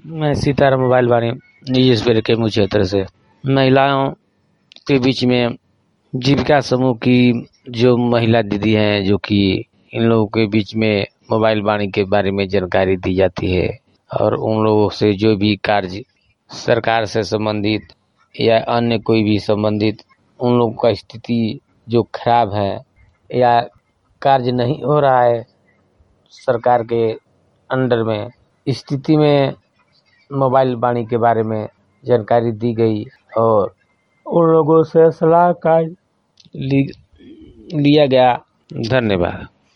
मैं सीताराम मोबाइल वाणी निजी स्पेर के मुख्य क्षेत्र से महिलाओं के बीच में जीविका समूह की जो महिला दीदी हैं, जो कि इन लोगों के बीच में मोबाइल वाणी के बारे में जानकारी दी जाती है और उन लोगों से जो भी कार्य सरकार से संबंधित या अन्य कोई भी संबंधित उन लोगों का स्थिति जो खराब है या कार्य नहीं हो रहा है सरकार के अंडर में, स्थिति में मोबाइल वाणी के बारे में जानकारी दी गई और उन लोगों से सलाह लिया गया। धन्यवाद।